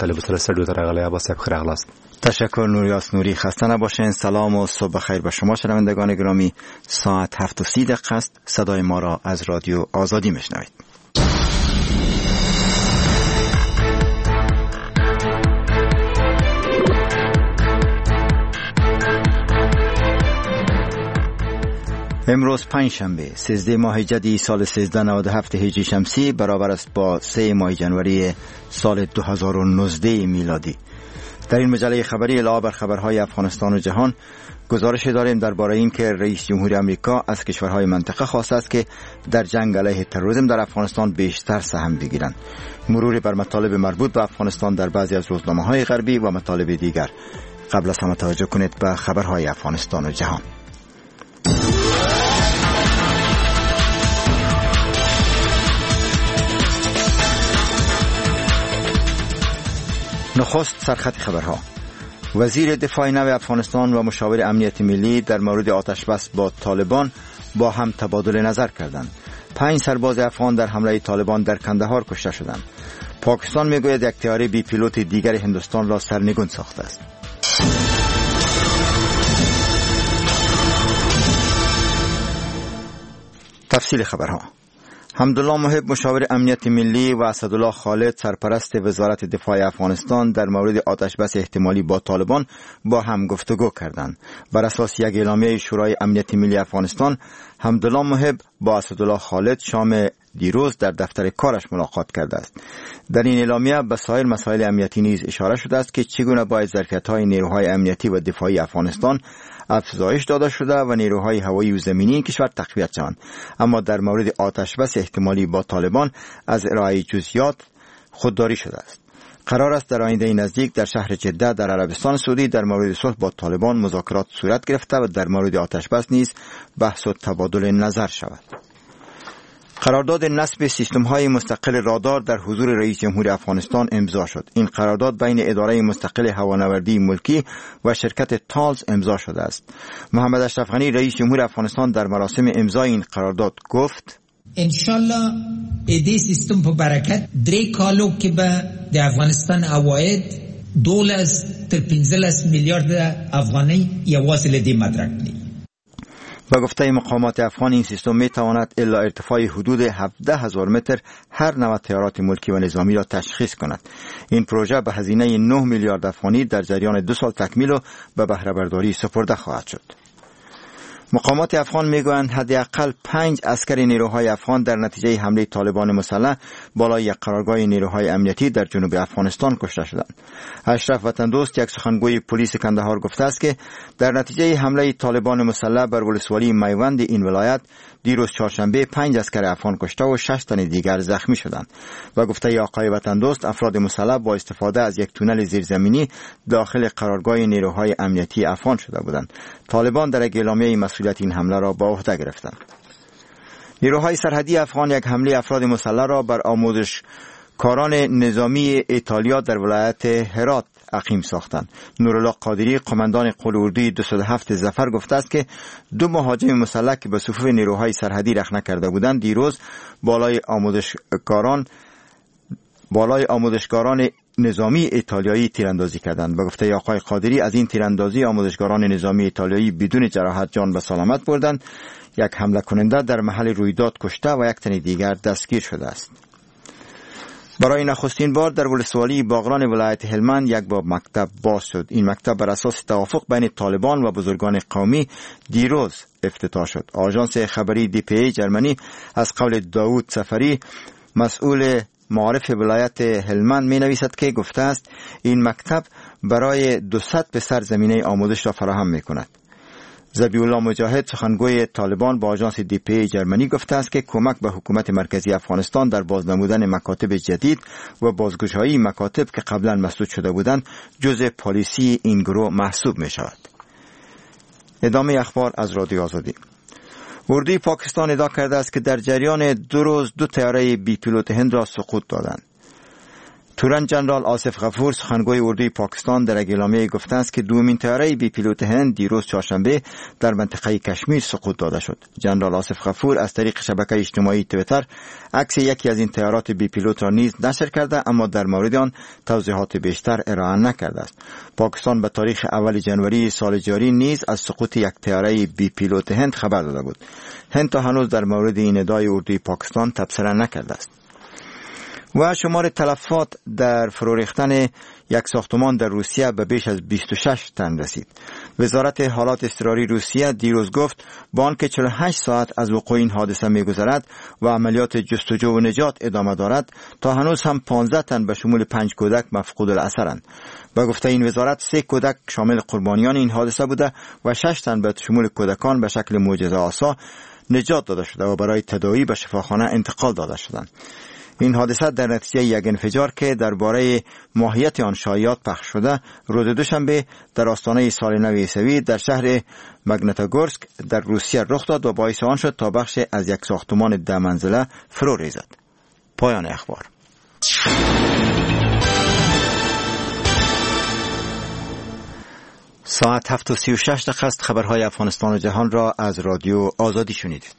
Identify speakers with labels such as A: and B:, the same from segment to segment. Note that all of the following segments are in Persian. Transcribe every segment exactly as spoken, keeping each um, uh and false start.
A: طالب سلسله در اغلب عباس بخیر اغلاست.
B: تشکر نوریاس نوری. خسته نباشین. سلام و صبح خیر به شما شنوندگان گرامی. ساعت هفت و سی دقیقه است. صدای ما را از رادیو آزادی میشنوید. امروز پنجشنبه سیزده ماه جدی سال سیزده نود و هفت هجری شمسی برابر است با سه ماه جنوری سال دو هزار و نوزده میلادی. در این مجله خبری علاوه بر خبرهای افغانستان و جهان گزارش داریم درباره این که رئیس جمهوری آمریکا از کشورهای منطقه خواسته است که در جنگ علیه تروریسم در افغانستان بیشتر سهم بگیرند. مرور بر مطالب مربوط به افغانستان در بعضی از روزنامه‌های غربی و مطالب دیگر. قبل از همه توجه کنید به خبرهای افغانستان و جهان. نخست سرخط خبرها. وزیر دفاع نو افغانستان و مشاور امنیت ملی در مورد آتش بس با طالبان با هم تبادل نظر کردند. پنج سرباز افغان در حمله طالبان در کندهار کشته شدند. پاکستان میگوید یک طیاره بی پیلوت دیگر هندوستان را سرنگون ساخته است. تفصیل خبرها. حمدالله محب مشاور امنیت ملی و اسدالله خالد سرپرست وزارت دفاع افغانستان در مورد آتش بس احتمالی با طالبان با هم گفتگو کردند. بر اساس یک اعلامیه شورای امنیت ملی افغانستان، حمدالله محب با اسدالله خالد شام دیروز در دفتر کارش ملاقات کرده است. در این اعلامیه به سایر مسائل امنیتی نیز اشاره شده است که چگونه باید ظرفیت‌های نیروهای امنیتی و دفاعی افغانستان افزایش داده شده و نیروهای هوایی و زمینی کشور تقویت شوند. اما در مورد آتش بس احتمالی با طالبان از ارائه جزئیات خودداری شده است. قرار است در آینده نزدیک در شهر جده در عربستان سعودی در مورد صلح با طالبان مذاکرات صورت گرفته و در مورد آتش بس نیز بحث و تبادل نظر شود. قرارداد نصب سیستم‌های مستقل رادار در حضور رئیس جمهور افغانستان امضا شد. این قرارداد بین اداره مستقل هوانوردی ملکی و شرکت تالز امضا شده است. محمد اشرف غنی رئیس جمهور افغانستان در مراسم امضای این قرارداد گفت:
C: انشالله ایدی سیستم په برکت درې کالو کې به د افغانستان عواید دولس تر پنځلس میلیارد افغانۍ یوازې له دې مدرک دي.
B: و گفته مقامات افغان این سیستم می تواند الا ارتفاع حدود هفده هزار متر هر نوع طیارات ملکی و نظامی را تشخیص کند. این پروژه به هزینه نه میلیارد افغانی در جریان دو سال تکمیل و به بهره برداری سپرده خواهد شد. مقامات افغان میگویند حداقل پنج عسکر نیروهای افغان در نتیجه حمله طالبان مسلح بالای یک قرارگاه نیروهای امنیتی در جنوب افغانستان کشته شدند. اشرف وطن دوست یک سخنگوی پلیس کندهار گفته است که در نتیجه حمله طالبان مسلح بر ولسوالی میوند این ولایت دیروز چهارشنبه پنج عسکر افغان کشته و شش تن دیگر زخمی شدند. و گفته آقای وطن دوست افراد مسلح با استفاده از یک تونل زیرزمینی داخل قرارگاه نیروهای امنیتی افغان شده بودند. طالبان در یک اعلامیه مسئولیت این حمله را به عهده گرفتند. نیروهای سرحدی افغان یک حمله افراد مسلح را بر آموزشکاران نظامی ایتالیا در ولایت هرات اقیم ساختند. نورالله قادری قماندان قول اردوی دویست و هفت ظفر گفته است که دو مهاجم مسلح که به صفوف نیروهای سرحدی رخنه کرده بودند دیروز بالای آموزشکاران بالای آموزشکاران نظامی ایتالیایی تیراندازی کردند. به گفته آقای قادری از این تیراندازی آموزشکاران نظامی ایتالیایی بدون جراحت جان به سلامت بردند. یک حمله کننده در محل رویداد کشته و یک تن دیگر دستگیر شده است. برای نخستین بار در ولسوالی باغران ولایت هلمند یک باب مکتب باز شد. این مکتب بر اساس توافق بین طالبان و بزرگان قومی دیروز افتتاح شد. آژانس خبری دی پی ای جرمنی از قول داوود سفری مسئول معارف ولایت هلمند می نویسد که گفته است این مکتب برای دویست پسر زمینه آموزش را فراهم می کند. ذبیح الله مجاهد سخنگوی طالبان با آژانس دی پی ای جرمنی گفته است که کمک به حکومت مرکزی افغانستان در بازنمودن مکاتب جدید و بازگشایی مکاتب که قبلا مسدود شده بودند جزء پالیسی این گروه محسوب می شود. ادامه اخبار از رادیو آزادی. اردوی پاکستان ادعا کرده است که در جریان دو روز دو طیاره بی پیلوت هند را سقوط دادند. تورن جنرال آصف غفور سخنگوی اردوی پاکستان در اعلامیه گفته است که دومین طیاره بی پیلوت هند دیروز چهارشنبه در منطقه کشمیر سقوط داده شد. جنرال آصف غفور از طریق شبکه اجتماعی توییتر عکس یکی از این طیارات بی پیلوت را نیز نشر کرده، اما در مورد آن توضیحات بیشتر ارائه نکرده است. پاکستان به تاریخ اول ژانویه سال جاری نیز از سقوط یک طیاره بی پیلوت هند خبر داده بود. هند تا هنوز در مورد این ادعای اردوی پاکستان تبصره نکرده است. و شمار تلفات در فرو ریختن یک ساختمان در روسیه به بیش از بیست و شش تن رسید. وزارت حالات اضطراری روسیه دیروز گفت با آنکه چهل و هشت ساعت از وقوع این حادثه می‌گذرد و عملیات جستجو و نجات ادامه دارد، تا هنوز هم پانزده تن به شمول پنج کودک مفقود الاثرند. با گفته این وزارت سه کودک شامل قربانیان این حادثه بوده و شش تن به شمول کودکان به شکل معجزه‌آسا نجات داده شده و برای تداوی به شفاخانه انتقال داده شدند. این حادثه در نتیجه یک انفجار که درباره ماهیت آن شایعات پخش شده روز دوشنبه در آستانه سال نو عیسوی در شهر مگنتوگورسک در روسیه رخ داد و باعث آن شد تا بخش از یک ساختمان ده منزله فرو ریزد. پایان اخبار. ساعت هفت و سی و شش دقیقه است. خبرهای افغانستان و جهان را از رادیو آزادی شنیدید.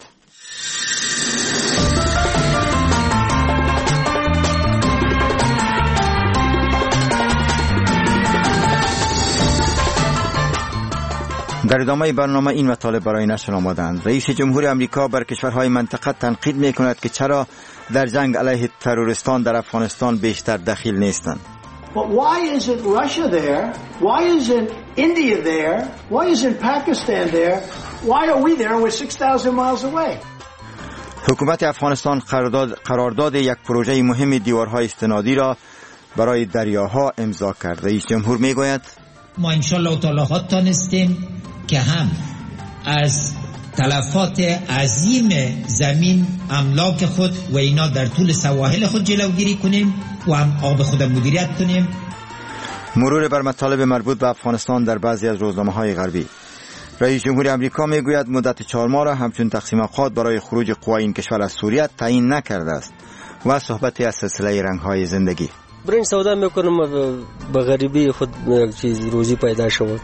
B: در ادامه برنامه این مطالب برای نشر آمدند. رئیس جمهور امریکا بر کشورهای منطقه تنقید می کند که چرا در جنگ علیه تروریستان در افغانستان بیشتر دخیل نیستند.
D: But why isn't Russia there? Why isn't India there? Why isn't Pakistan there? Why are we there? We're six thousand miles away.
B: حکومت افغانستان قرارداد قرارداد یک پروژه مهم دیوارهای استنادی را برای دریاها امضا کرد. رئیس جمهور می گوید
C: ما انشالله تعالی ها تانستیم که هم از تلفات عظیم زمین املاک خود و اینا در طول سواحل خود جلوگیری کنیم و هم آب خود مدیریت کنیم.
B: مرور بر مطالب مربوط به افغانستان در بعضی از روزنامه‌های غربی. رئیس جمهور امریکا میگوید مدت چهار ماه را همچون تقسیم اوقات برای خروج قوای این کشور از سوریه تعیین نکرده است و صحبتی از سلسله رنگ‌های زندگی.
E: برنج سودا میکنم به غریبی خود یک چیز روزی پیدا شود.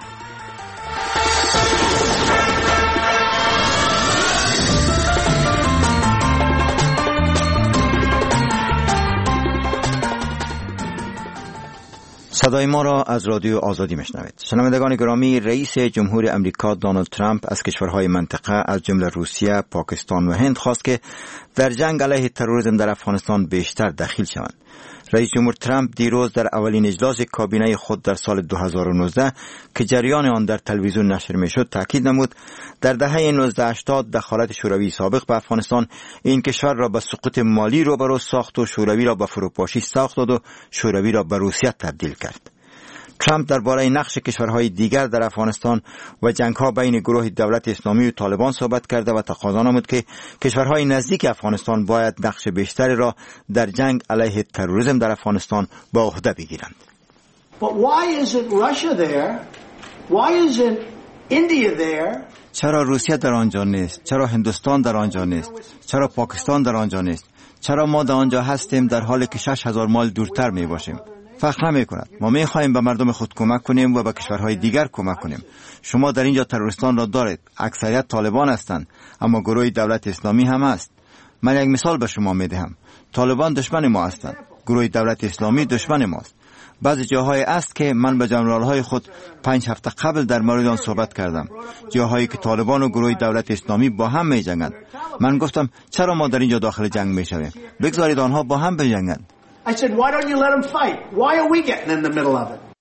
B: صدای ما را از رادیو آزادی میشنوید. شنوندگان گرامی، رئیس جمهور امریکا دونالد ترامپ از کشورهای منطقه از جمله روسیه، پاکستان و هند خواست که در جنگ علیه تروریسم در افغانستان بیشتر دخیل شوند. رئیس جمهور ترامپ دیروز در اولین اجلاس کابینه خود در سال دو هزار و نوزده که جریان آن در تلویزیون نشر میشد تاکید نمود در دهه هزار و نهصد و هشتاد دخالت شوروی سابق به افغانستان این کشور را به سقوط مالی روبرو ساخت و شوروی را به فروپاشی ساخت داد و شوروی را به روسیه تبدیل کرد. ترامپ درباره نقش کشورهای دیگر در افغانستان و جنگ‌ها بین گروه دولت اسلامی و طالبان صحبت کرده و تقاضا نمود که کشورهای نزدیک افغانستان باید نقش بیشتری را در جنگ علیه تروریسم در افغانستان به عهده بگیرند.
D: But why isn't Russia there? Why isn't India there?
B: چرا روسیه در آنجا نیست؟ چرا هندوستان در آنجا نیست؟ چرا پاکستان در آنجا نیست؟ چرا ما در آنجا هستیم در حالی که شش هزار مایل دورتر می باشیم؟ فرق نمی کند. ما می خواهیم به مردم خود کمک کنیم و به کشورهای دیگر کمک کنیم. شما در اینجا تروریستان را دارید. اکثریت طالبان هستند، اما گروه دولت اسلامی هم است. من یک مثال به شما می دهم. طالبان دشمن ما هستند. گروه دولت اسلامی دشمن ماست. بعضی جاهای است که من به جنرال‌های خود پنج هفته قبل در مورد آن صحبت کردم. جاهایی که طالبان و گروه دولت اسلامی با هم می جنگند. من گفتم چرا ما در اینجا داخل جنگ می شویم؟ بگذارید آنها با هم بجنگند.
D: I said, why don't you let them fight? Why are we getting in the middle of it?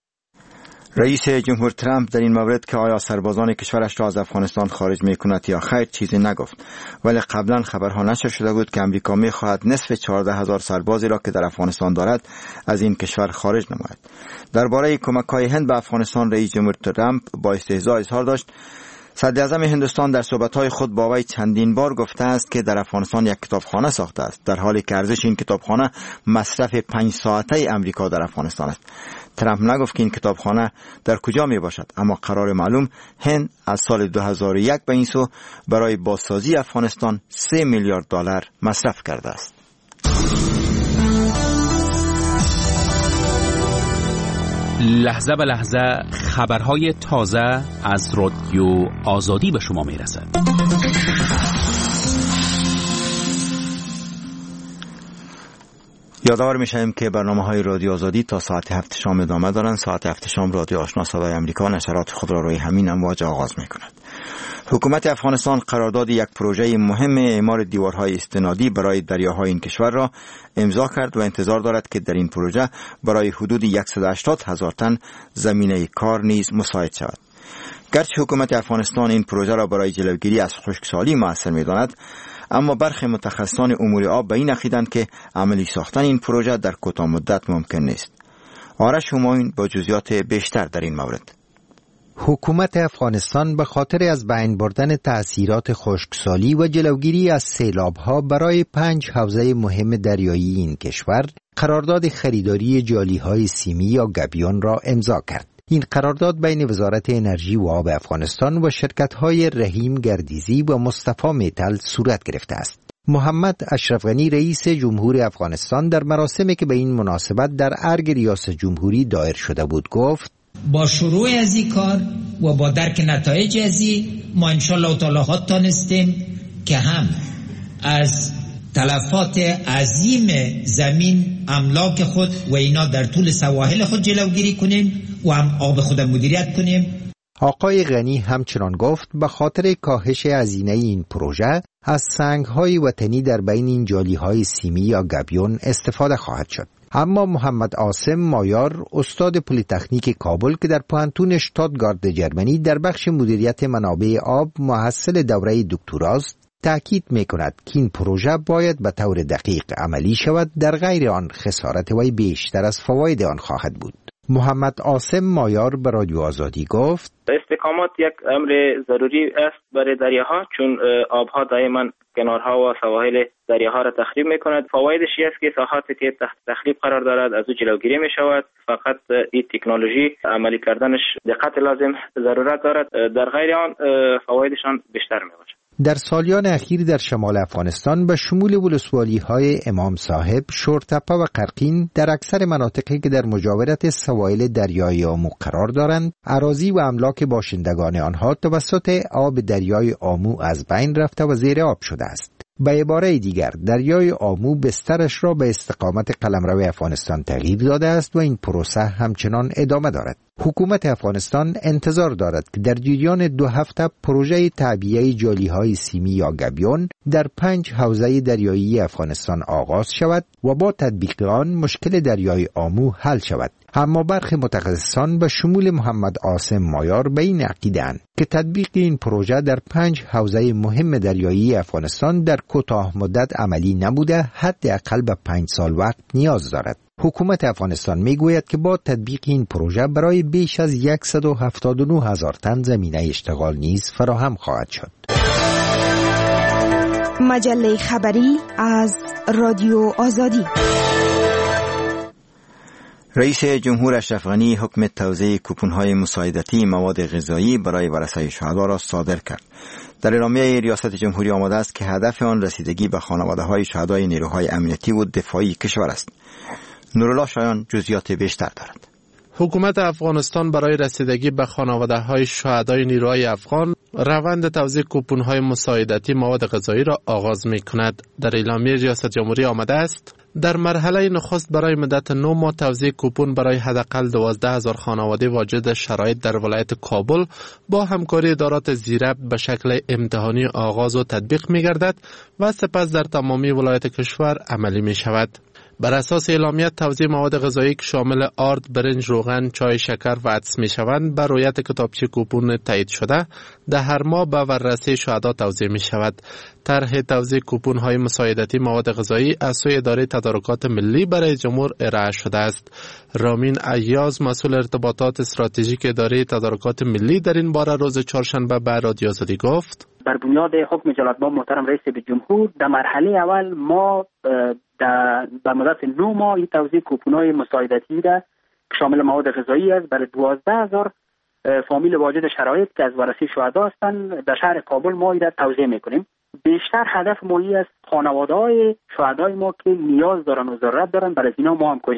B: رئیس جمهور ترامپ در این مورد که آیا سربازان کشورش را از افغانستان خارج میکند یا خیر چیزی نگفت، ولی قبلا خبرها نشر شده بود که امریکا میخواهد نصف چهارده هزار سربازی را که در افغانستان دارد از این کشور خارج نماید. درباره کمک‌های هند به افغانستان رئیس جمهور ترامپ با استهزا اظهار داشت. صدر اعظم هندوستان در صحبت‌های خود با وی چندین بار گفته است که در افغانستان یک کتابخانه ساخته است، در حالی که ارزش این کتابخانه مصرف پنج ساعته امریکا در افغانستان است. ترامپ نگفت که این کتابخانه در کجا می باشد، اما قرار معلوم هند از سال دو هزار و یک به این سو برای بازسازی افغانستان سه میلیارد دلار مصرف کرده است.
F: لحظه به لحظه خبرهای تازه از رادیو آزادی به شما میرسد.
B: یادآور میشیم که برنامه‌های رادیو آزادی تا ساعت هفت شام ادامه دارند. ساعت هفت شام رادیو آشنا صدای امریکا نشرات خود را روی همین امواج آغاز میکند. حکومت افغانستان قرارداد یک پروژه مهم اعمار دیوارهای استنادی برای دریاهای این کشور را امضا کرد و انتظار دارد که در این پروژه برای حدود صد و هشتاد هزار تن زمینه کار نیز مساعد شود. گرچه حکومت افغانستان این پروژه را برای جلوگیری از خشکسالی مؤثر می‌داند، اما برخی متخصصان امور آب به این عقیدند که عملی ساختن این پروژه در کوتاه مدت ممکن نیست. آرش همایون با جزئیات بیشتر در این مورد.
G: حکومت افغانستان به خاطر از بین بردن تأثیرات خشکسالی و جلوگیری از سیلاب‌ها برای پنج حوزه مهم دریایی این کشور قرارداد خریداری جالی‌های سیمی یا گبیون را امضا کرد. این قرارداد بین وزارت انرژی و آب افغانستان و شرکت‌های رحیم گردیزی و مصطفی میتل صورت گرفته است. محمد اشرف غنی رئیس جمهور افغانستان در مراسمی که به این مناسبت در ارگ ریاست جمهوری دایر شده بود گفت:
C: با شروع از این کار و با درک نتایج از این ما انشالله تعالی ها تانستیم که هم از تلفات عظیم زمین املاک خود و اینا در طول سواحل خود جلوگیری کنیم و هم آب خود مدیریت کنیم.
G: آقای غنی همچنان گفت به خاطر کاهش هزینه این پروژه از سنگ‌های وطنی در بین این جالی‌های سیمی یا گبیون استفاده خواهد شد. اما محمد عاصم مایار استاد پلی‌تکنیک کابل که در پوهنتون شتاتگارت جرمنی در بخش مدیریت منابع آب محصل دوره دکتراست تأکید می‌کند که این پروژه باید به طور دقیق عملی شود، در غیر آن خسارت وی بیشتر از فواید آن خواهد بود. محمد عاصم مایار به رادیو آزادی گفت:
H: استحکامات یک امر ضروری است برای دریاها، چون آبها دائما کنارها و سواحل دریاها را تخریب می‌کند. فوایدش است که ساحاتی که تحت تخریب قرار دارد از او جلوگیری می‌شود. فقط این تکنولوژی عملی کردنش دقت لازم ضرورت دارد، در غیر آن فوایدشان بیشتر می‌باشد.
G: در سالیان اخیر در شمال افغانستان به شمول ولسوالی‌های امام صاحب، شورتپه و قرقین در اکثر مناطقی که در مجاورت سواحل دریای آمو قرار دارند، اراضی و املاک باشندگان آنها توسط آب دریای آمو از بین رفته و زیر آب شده است. به عباره دیگر، دریای آمو بسترش را به استقامت قلمرو افغانستان تغییر داده است و این پروسه همچنان ادامه دارد. حکومت افغانستان انتظار دارد که در جریان دو هفته پروژه تعبیه جالی‌های سیمی یا گبیون در پنج حوزه دریایی افغانستان آغاز شود و با تطبیق آن مشکل دریای آمو حل شود. اما برخی متخصصان به شمول محمد عاصم مایار به این عقیده‌اند که تطبیق این پروژه در پنج حوزه مهم دریایی افغانستان در کوتاه مدت عملی نبوده، حداقل به پنج سال وقت نیاز دارد. حکومت افغانستان میگوید که با تطبیق این پروژه برای بیش از صد و هفتاد و نه هزار تن زمینه اشتغال نیز فراهم خواهد شد.
I: مجله خبری از رادیو آزادی.
B: رئیس جمهور اشرف غنی حکم توزیع کوپن‌های مساعدتی مواد غذایی برای ورثه شهدا را صادر کرد. در اعلامیه ریاست جمهوری آمده است که هدف آن رسیدگی به خانواده‌های شهدای نیروهای امنیتی و دفاعی کشور است. نورالله شایان جزئیات بیشتر دارد.
J: حکومت افغانستان برای رسیدگی به خانواده‌های شهدای نیروهای افغان روند توزیع کوپن‌های مساعدتی مواد غذایی را آغاز می‌کند. در اعلامیه ریاست جمهوری آمده است در مرحله نخست برای مدت نه ماه توزیع کوپن برای حداقل دوازده هزار خانواده واجد شرایط در ولایت کابل با همکاری ادارات زیربط به شکل امتحانی آغاز و تطبیق می‌گردد و سپس در تمامی ولایت کشور عملی می‌شود. بر اساس اعلامیه توزیع مواد غذایی که شامل آرد، برنج، روغن، چای، شکر و عدس می‌شوند بر رویت کتابچه کوپن تایید شده در هر ماه به ورثه شهدا توزیع می‌شود. طرح توزیع کوپن‌های مساعدتی مواد غذایی از سوی اداره تدارکات ملی برای جمهور ارائه شده است. رامین ایاز مسئول ارتباطات استراتژیک اداره تدارکات ملی در این باره روز چهارشنبه به رادیو آزادی گفت:
K: بر بنیاد حکم جلال‌آباد محترم رئیس جمهور در مرحله اول ما در به مدت نه ماه این توزیع کوپن‌های مساعدتی را که شامل مواد غذایی است برای دوازده هزار فامیل واجد شرایط که از ورثه شهدا هستند در شهر کابل ما این را توزیع می‌کنیم. بیشتر هدف ما این است خانواده‌های شهدای ما که نیاز دارن و ضرورت دارن برای اینا ما همکاری کنیم.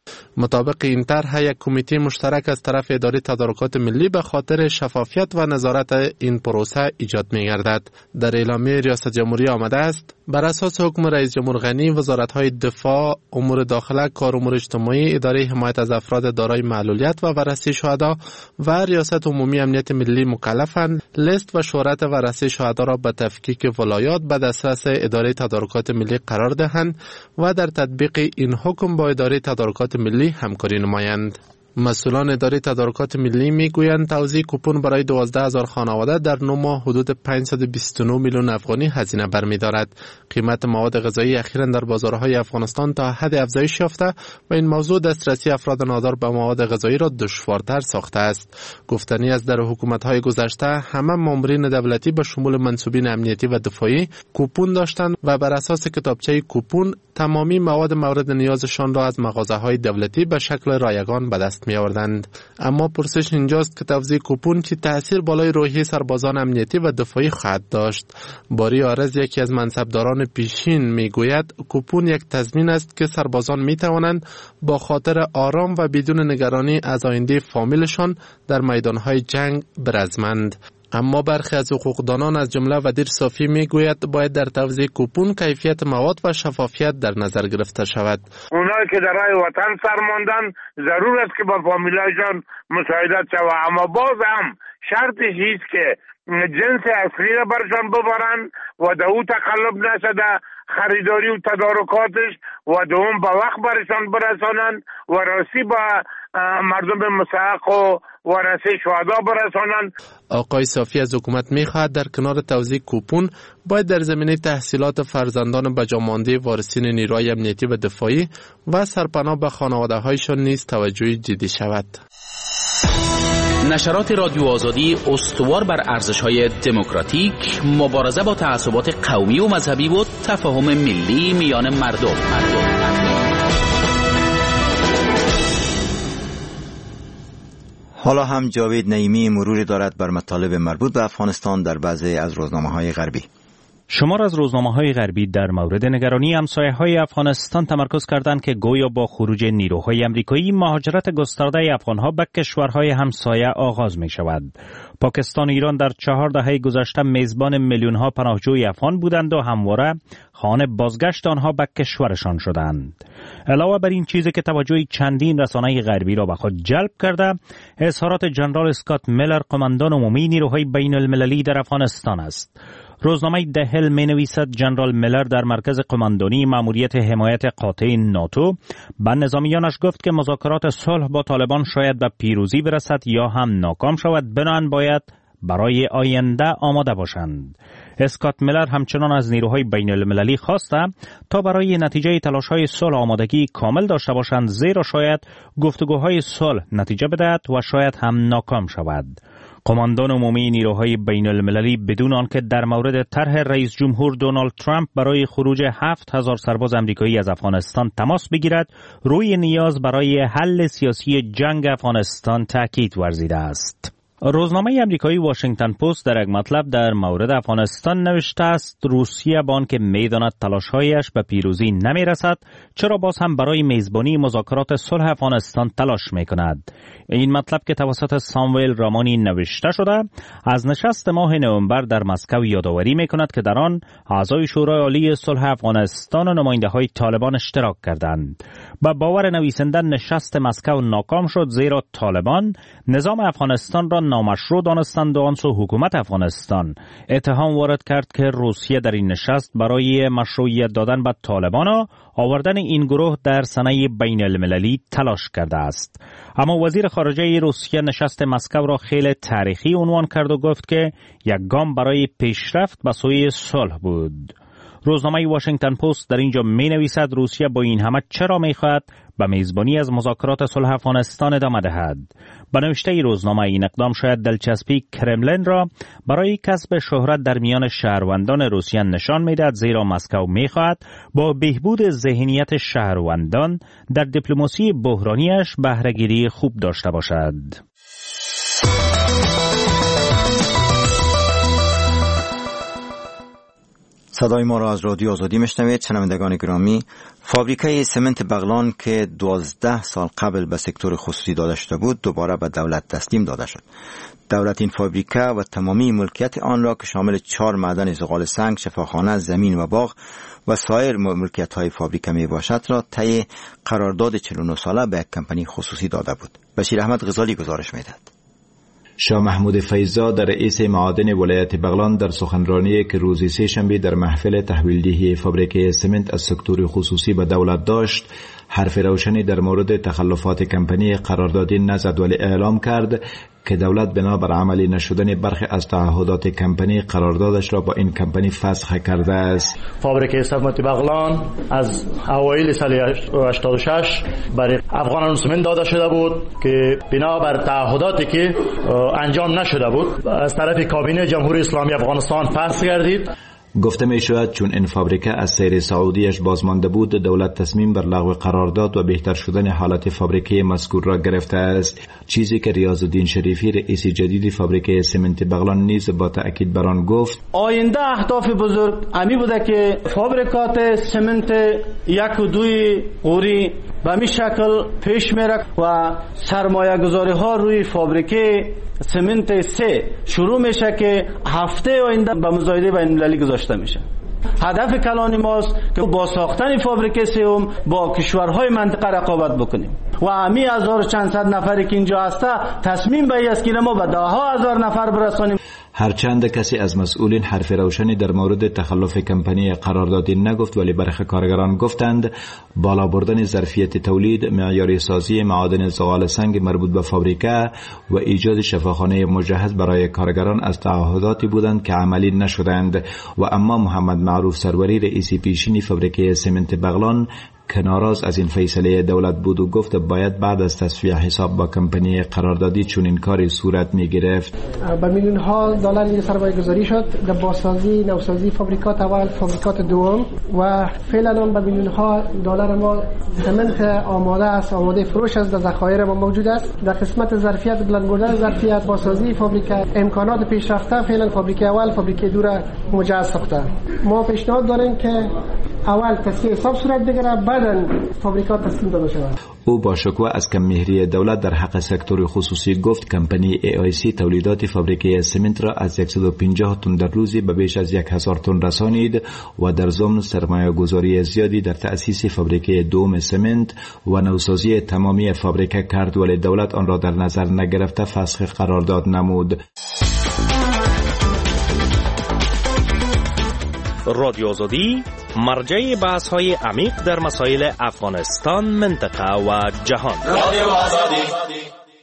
J: مطابق این طرح یک کمیته مشترک از طرف اداره تدارکات ملی به خاطر شفافیت و نظارت این پروسه ایجاد می‌گردد. در اعلامیه ریاست جمهوری آمده است بر اساس حکم رئیس جمهور غنی وزارت‌های دفاع، امور داخله، کار امور اجتماعی، اداره حمایت از افراد دارای معلولیت و بررسی شهدا و ریاست عمومی امنیت ملی مکلفند لیست و شهرت بررسی شهدا را به تفکیک ولایات به دسترس اداره تدارکات ملی قرار دهند و در تطبیق این حکم با اداره تدارکات ملی همکاری نمایند. مسئولان اداره تدارکات ملی میگویند توزیع کوپن برای دوازده هزار خانواده در نه ماه حدود پانصد و بیست و نه میلیون افغانی هزینه برمی‌دارد. قیمت مواد غذایی اخیراً در بازارهای افغانستان تا حد افزایش یافته و این موضوع دسترسی افراد نادار به مواد غذایی را دشوارتر ساخته است. گفتنی است در حکومت‌های گذشته همه مامورین دولتی به شمول منصوبین امنیتی و دفاعی کوپن داشتند و بر اساس کتابچه کوپن تمامی مواد مورد نیازشان را از مغازه‌های دولتی به شکل رایگان به دست می آوردند. اما پرسش اینجاست که توزیع کوپن چه تأثیر بالای روحی سربازان امنیتی و دفاعی خواهد داشت. باری آرز یکی از منصبداران پیشین می گوید کوپن یک تضمین است که سربازان می توانند با خاطر آرام و بدون نگرانی از آینده فامیلشان در میدانهای جنگ برزمند. اما برخی از حقوقدانان از جمله وزیر صافی میگوید باید در توزیع کوپن کیفیت مواد و شفافیت در نظر گرفته شود.
L: اونایی که در راه وطن سرماندن ضرور است که با فامیلایشان مساعدت شود، اما باز هم شرطش است که جنس اصلی را برشان ببرند و در او تقلب نشده خریداری و تدارکاتش و دوم با وقت برشان برسانند و راستی با مردم مستحق و ورثه شهدا برسانند.
J: آقای صافی از حکومت می‌خواهد در کنار توزیع کوپن باید در زمینه تحصیلات فرزندان بجامانده وارثین نیروهای امنیتی و دفاعی و سرپناه به خانواده‌هایشان نیز توجه جدی شود.
F: نشرات رادیو آزادی استوار بر ارزش‌های دموکراتیک، مبارزه با تعصبات قومی و مذهبی و تفاهم ملی میان مردم. مردم.
B: حالا هم جاوید نعیمی مروری دارد بر مطالب مربوط به افغانستان در بعضی از روزنامه‌های غربی.
M: شمار از روزنامه‌های غربی در مورد نگرانی همسایه‌های افغانستان تمرکز کردند که گویا با خروج نیروهای آمریکایی مهاجرت گسترده افغان‌ها به کشورهای همسایه آغاز می‌شود. پاکستان و ایران در چهار دهه گذشته میزبان میلیون‌ها پناهجوی افغان بودند و همواره خانه بازگشت آنها به کشورشان شدند. علاوه بر این چیزی که توجه چندین رسانه غربی را به خود جلب کرده، اظهارات جنرال اسکات میلر قماندان عمومی نیروهای بین المللی در افغانستان است. روزنامه دهل می نویسد جنرال میلر در مرکز قماندانی ماموریت حمایت قاطع ناتو به نظامیانش گفت که مذاکرات صلح با طالبان شاید به پیروزی برسد یا هم ناکام شود، بنابراین باید برای آینده آماده باشند. اسکات میلر همچنان از نیروهای بین المللی خواسته تا برای نتیجه تلاش‌های صلح آمادگی کامل داشته باشند، زیرا شاید گفتگوهای صلح نتیجه بدهد و شاید هم ناکام شود. قماندان عمومی نیروهای بین المللی بدون آنکه در مورد طرح رئیس جمهور دونالد ترامپ برای خروج هفت هزار سرباز آمریکایی از افغانستان تماس بگیرد، روی نیاز برای حل سیاسی جنگ افغانستان تاکید ورزیده است. روزنامه آمریکایی واشنگتن پست در یک مطلب در مورد افغانستان نوشته است روسیه با آنکه می‌داند تلاش‌هایش به پیروزی نمی‌رسد، چرا باز هم برای میزبانی مذاکرات صلح افغانستان تلاش می‌کند. این مطلب که توسط ساموئل رامانی نوشته شده از نشست ماه نوامبر در مسکو یادآوری می‌کند که در آن اعضای شورای عالی صلح افغانستان و نماینده‌های طالبان اشتراک کردند. با باور نویسنده نشست مسکو ناکام شد، زیرا طالبان نظام افغانستان را نامشروع دانستند و آن سو حکومت افغانستان اتهام وارد کرد که روسیه در این نشست برای مشروعیت دادن به طالبان و آوردن این گروه در صحنه بین المللی تلاش کرده است. اما وزیر خارجه روسیه نشست مسکو را خیلی تاریخی عنوان کرد و گفت که یک گام برای پیشرفت به سوی صلح بود. روزنامه واشنگتن پست در اینجا می نویسد روسیه با این همه چرا می خواهد به میزبانی از مذاکرات صلح افغانستان ادامه دهد. به نوشته روزنامه این اقدام شاید دلچسبی کرملین را برای کسب شهرت در میان شهروندان روسیه نشان میدهد، زیرا مسکو می خواهد با بهبود ذهنیت شهروندان در دیپلماسی بحرانیش بهره‌گیری خوب داشته باشد.
B: صدای ما را از رادیو آزادی میشنوید. شنوندگان گرامی، فابریکه سمنت بغلان که دوازده سال قبل به سکتور خصوصی داده شده بود دوباره به دولت تسلیم داده شد. دولت این فابریکه و تمامی ملکیت آن را که شامل چهار معدن زغال سنگ، شفاخانه، زمین و باغ و سایر ملکیت های فابریکه می باشد را طی قرارداد چهل و نه ساله به یک کمپانی خصوصی داده بود. بشیر احمد غزالی گزارش می‌دهد.
N: شاه محمود فیضزاده رئیس معادن ولایت بغلان در سخنرانی که روز سه شنبه در محفل تحویلدهی فابریکه سمنت از سکتور خصوصی به دولت داشت، حرف روشنی در مورد تخلفات کمپانی قراردادی نزد ولی اعلام کرد که دولت بنابر عملی نشدن برخی از تعهدات کمپانی قراردادش را با این کمپانی فسخ کرده است.
O: فابریکه سمنت بغلان از اوایل سال هشتاد و شش برای افغانان سمنت داده شده بود که بنابر تعهداتی که انجام نشده بود از طرف کابینه جمهوری اسلامی افغانستان فسخ گردید.
N: گفته می شود چون این فابریکه از سیر سعودیش بازمانده بود، دولت تصمیم بر لغو قرارداد و بهتر شدن حالت فابریکه مذکور را گرفته است، چیزی که ریاض الدین شریفی رئیس جدید فابریکه سمنت بغلان نیز با تأکید بر آن گفت.
O: آینده اهداف بزرگ امی بوده که فابریکات سمنت یک و دوی قوری به می شکل پیش میره و سرمایه گذاری ها روی فابریکه سمنت سه شروع میشه که هفته آینده به مزایده بین المللی گذاشته میشه. هدف کلان ماست که با ساختن فابریکه سوم با کشورهای منطقه رقابت بکنیم و امی هزار چند صد نفری که اینجا هسته تصمیم به این است که ما به ده ها هزار نفر برسانیم.
N: هرچند کسی از مسئولین حرف روشنی در مورد تخلف کمپانی قراردادی نگفت، ولی برخی کارگران گفتند بالا بردن ظرفیت تولید، معیاری سازی معادن زغال سنگ مربوط به فابریکه و ایجاد شفاخانه مجهز برای کارگران از تعهداتی بودند که عملی نشدند. و اما محمد معروف سروری رئیس پیشین فابریکه سمنت بغلان که ناراض از این فیصله دولت بود و گفت باید بعد از تصفیه حساب با کمپانی قراردادی چون این کاری صورت می گرفت.
P: به میلیون ها دلار سرمایه گذاری شد در بازسازی نوسازی فابریکات اول، فابریکات دوم و فعلا به میلیون ها دلار ما سمنت آماده است، آماده فروش است، در ذخایر ما موجود است. در قسمت ظرفیت بلند بردن ظرفیت بازسازی فابریکه امکانات پیشرفته فعلا فابریکه اول فابریکه دو را مجهز ساخته. ما پیشنهاد داریم که اول تصفیه حساب صورت بگیره بعداً فابریکات تسلیم داده شود.
N: او با شکوه از کم‌مهری دولت در حق سکتور خصوصی گفت کمپانی ای آی سی تولیدات فابریکه سمنت را از صد و پنجاه تن در روزی به بیش از هزار تن رسانید و در ضمن سرمایه گذاری زیادی در تأسیس فابریکه دوم سمنت و نوسازی تمامی فابریکه کرد، ولی دولت آن را در نظر نگرفته فسخ قرارداد نمود.
M: رادیو آزادی مرجع بحث های عمیق در مسائل افغانستان، منطقه و جهان. رادیو آزادی.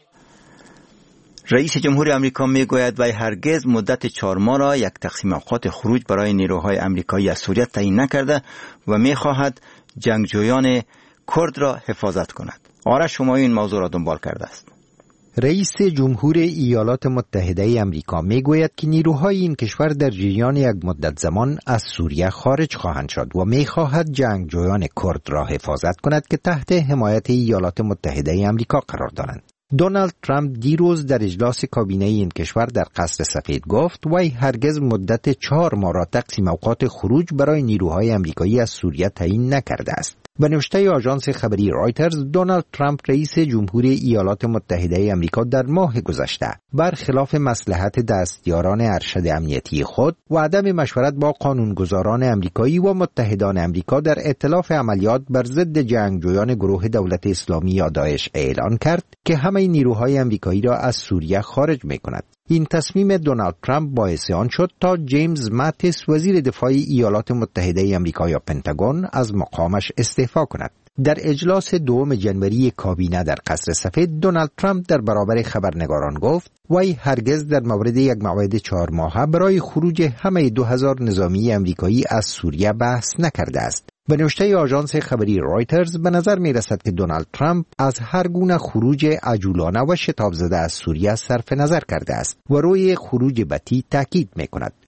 B: رئیس جمهور آمریکا میگوید وی هرگز مدت چهار ماه را یک تقسیم اوقات خروج برای نیروهای آمریکایی از سوریه تعیین نکرده و میخواهد جنگجویان کرد را حفاظت کند. آرش همایون این موضوع را دنبال کرده است.
G: رئیس جمهور ایالات متحده آمریکا میگوید که نیروهای این کشور در جریان یک مدت زمان از سوریه خارج خواهند شد و میخواهد جنگجویان کرد را حفاظت کند که تحت حمایت ایالات متحده آمریکا قرار دارند. دونالد ترامپ دیروز در اجلاس کابینه این کشور در قصر سفید گفت وی هرگز مدت چهار ماه را تقسیم اوقات خروج برای نیروهای آمریکایی از سوریه تعیین نکرده است. به نوشته آژانس خبری رایترز، دونالد ترامپ رئیس جمهور ایالات متحده آمریکا در ماه گذشته برخلاف مصلحت دستیاران ارشد امنیتی خود و عدم مشورت با قانونگذاران آمریکایی و متحدان آمریکا در ائتلاف عملیات بر ضد جنگجویان گروه دولت اسلامی یا داعش اعلان کرد که همه نیروهای آمریکایی را از سوریه خارج می‌کند. این تصمیم دونالد ترامپ باعث آن شد تا جیمز ماتیس وزیر دفاع ایالات متحده آمریکا یا پنتاگون از مقامش استعفا کند. در اجلاس دوم جنوری کابینه در قصر سفید، دونالد ترامپ در برابر خبرنگاران گفت وی هرگز در مورد یک موعد چهار ماهه برای خروج همه دو هزار نظامی آمریکایی از سوریه بحث نکرده است. به نوشته آژانس خبری رایترز به نظر می رسد که دونالد ترامپ از هر گونه خروج عجولانه و شتاب زده از سوریه صرف نظر کرده است و روی خروج بتی تاکید می کند.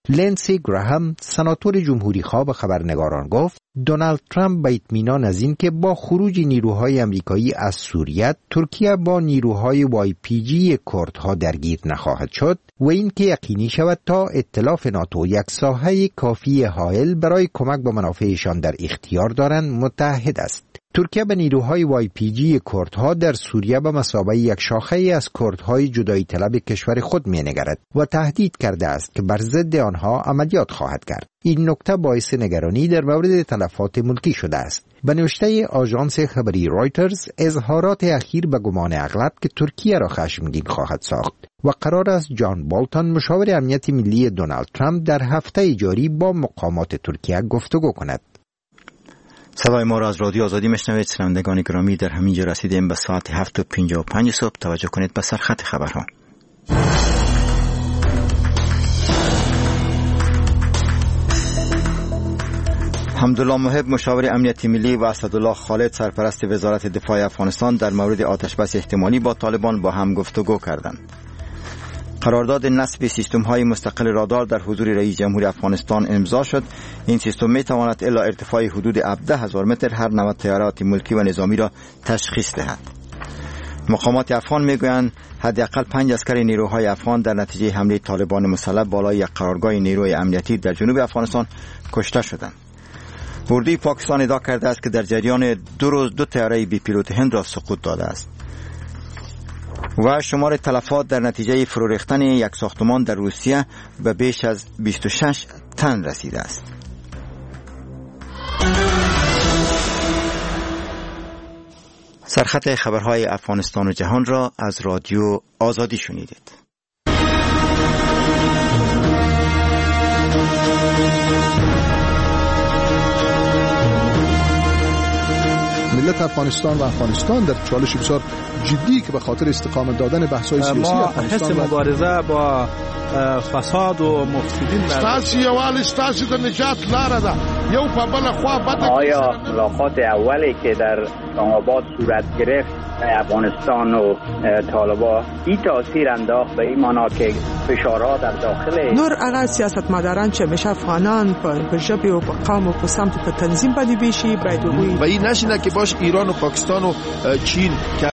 G: لنسی گراهام سناتور جمهوری خواه به خبرنگاران گفت دونالد ترامپ با اطمینان از این که با خروج نیروهای امریکایی از سوریه ترکیه با نیروهای وای پی جی کردها درگیر نخواهد شد و این که یقینی شود تا ائتلاف ناتو یک ساحه کافی حائل برای کمک به منافعشان در اختیار دارند متحد است. ترکیه به نیروهای وای پی جی کردها در سوریه به مثابه یک شاخه از کردهای جدایی طلب کشور خود می‌نگرد و تهدید کرده است که بر ضد آنها عملیات خواهد کرد. این نکته باعث نگرانی در مورد تلفات ملکی شده است. به نوشته آژانس خبری رایترز، اظهارات اخیر به گمان اغلب که ترکیه را خشمگین خواهد ساخت و قرار است جان بولتون مشاور امنیت ملی دونالد ترامپ در هفته جاری با مقامات ترکیه گفتگو کند.
B: صدای ما را از رادیو آزادی میشنوید. شنوندگان گرامی، در همینجا رسیدیم به ساعت هفت و پنجاه و پنج صبح. توجه کنید به سرخط خبرها. حمدالله محب مشاور امنیتی ملی و اسدالله خالد سرپرست وزارت دفاع افغانستان در مورد آتشبس احتمالی با طالبان با هم گفتگو کردند. قرارداد نصب سیستم‌های مستقل رادار در حضور رئیس جمهور افغانستان امضا شد. این سیستم می‌تواند الی ارتفاع حدود هفده هزار متر هر نوع طیارات ملکی و نظامی را تشخیص دهد. مقامات افغان می‌گویند حداقل پنج عسکر نیروهای افغان در نتیجه حمله طالبان مسلح بالای یک قرارگاه نیروی امنیتی در جنوب افغانستان کشته شدند. اردوی پاکستان ادعا کرده است که در جریان دو روز دو طیاره بی پیلوت هند را سقوط داده است. و شمار تلفات در نتیجه فرو ریختن یک ساختمان در روسیه به بیش از بیست و شش تن رسیده است. سرخط خبرهای افغانستان و جهان را از رادیو آزادی شنیدید.
Q: ملت افغانستان و افغانستان در چالش بسیار جدی که به خاطر استقامت دادن بحث‌های سیاسی افغانستان
R: ما حس مبارزه با فساد و مفسدین
S: ستاسو یوال ستاسو د نجات لاره ده. یو په بل خوا بد.
T: آیا ملاقات اولی که در اسلام‌آباد صورت گرفت افغانستان و طالبان این تاثیر انداخت به این معنا که فشارها در داخل
U: نور هغه سیاستمداران چې مشه افغانان په ژبه او په قوم او په سمت په تنظیم باندې بشي باید وي
Q: و این نشینه که باش ایران و پاکستان و چین